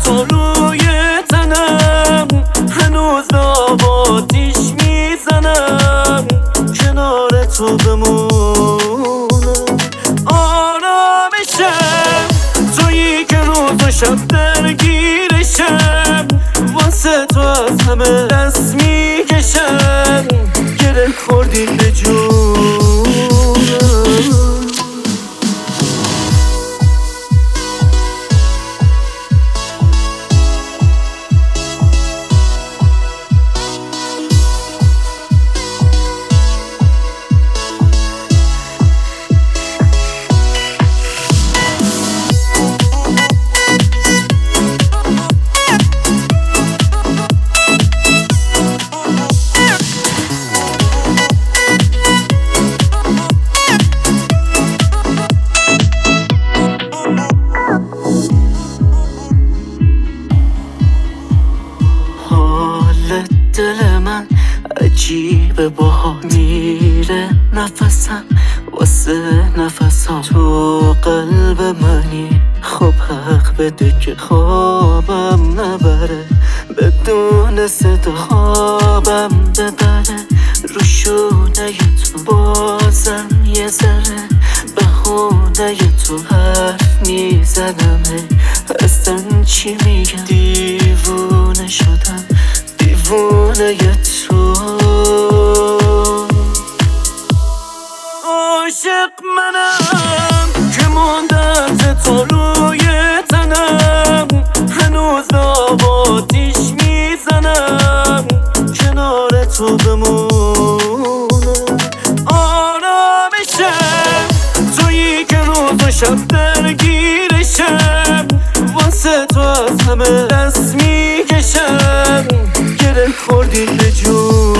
تو روی تنم، هنوز آب آتیش میزنم کنار تو بمونم. آرامشم تویی که روز و شب درگیرشم، واسه تو از همه دست میکشم، گره خوردی به جونم. دل من عجیبه باها میره نفسم واسه نفسم، تو قلب منی خب حق بده که خوابم نبره، بدون صدا خوابم ببره، رو شونه تو بازم یه ذره بهونه تو حرف میزنم، اصلا چی میگم دیوونه شدم، دیوونه تو. عاشق منم که موندم تو روی تنم، هنوز آب آتیش میزنم کنار تو بمونم. آرامشم تویی که روز و شب درگیرشم، واسه تو از همه دست میکشم، گره خوردی به جون.